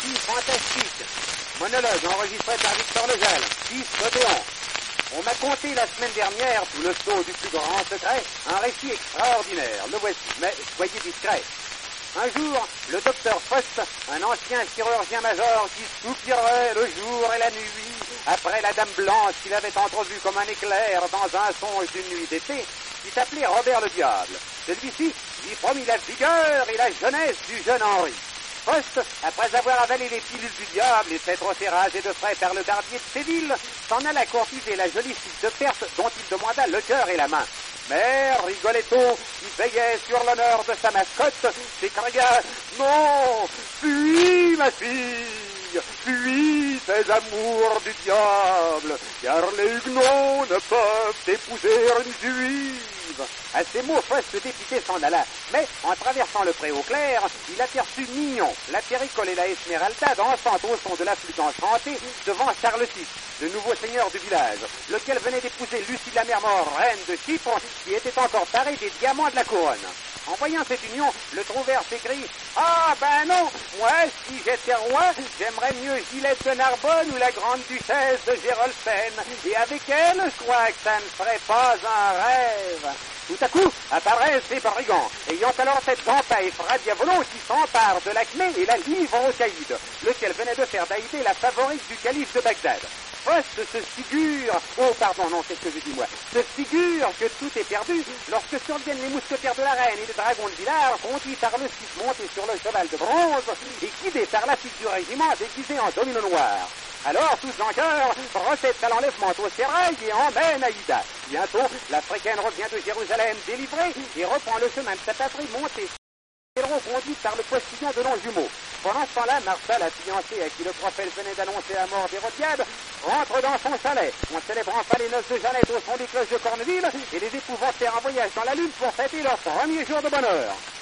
Récit fantastique. Monologue enregistré par Victor Legel. 6 Odéon. On m'a conté la semaine dernière, sous le sceau du plus grand secret, un récit extraordinaire. Le voici, mais soyez discret. Un jour, le docteur Faust, un ancien chirurgien-major qui soupirait le jour et la nuit, après la dame blanche qu'il avait entrevue comme un éclair dans un songe d'une nuit d'été, qui s'appelait Robert le Diable. Celui-ci lui promit la vigueur et la jeunesse du jeune Henri. Faust, après avoir avalé les pilules du diable et s'être rasé de frais par le barbier de Séville, s'en alla courtiser la jolie fille de Perse dont il demanda le cœur et la main. Mais Rigoletto, qui veillait sur l'honneur de sa mascotte, s'écria « Non, fuis ma fille, fuis ces amours du diable, car les huguenots ne peuvent épouser une juive. » À ces mots, Faust dépité s'en alla, mais en traversant le préau clair, il aperçut Mignon, la Péricole et la Esmeralda dansant au son de la flûte enchantée devant Charles VI, le nouveau seigneur du village, lequel venait d'épouser Lucie de la Mermort, reine de Chypre, qui était encore parée des diamants de la couronne. En voyant cette union, le trouvère s'écrie « Ah ben non, moi, si j'étais roi, j'aimerais mieux Gilette de Narbonne ou la grande duchesse de Gérolfen, et avec elle, je crois que ça ne ferait pas un rêve. » Tout à coup, apparaissent ces brigands, ayant alors cette dentaille Fra Diavolo qui s'empare de l'acmé et la livre au caïd, lequel venait de faire d'Aïdé la favorite du calife de Bagdad. Faust se figure, se figure que tout est perdu lorsque surviennent les mousquetaires de la reine et les dragons de Villars, conduits par le Cid monté sur le cheval de bronze et guidés par la fille du régiment déguisée en domino noir. Alors, tous en cœur, procèdent à l'enlèvement au sérail et emmènent Aïda. Bientôt, l'Africaine revient de Jérusalem délivrée et reprend le chemin de sa patrie montée. Héros conduite par le postillon de Longjumeau. Pendant ce temps-là, Martha, la fiancée à qui le prophète venait d'annoncer la mort d'Hérodiade, rentre dans son chalet. On célèbre enfin les noces de Jeannette au son des cloches de Corneville et les époux vont faire un voyage dans la lune pour fêter leur premier jour de bonheur.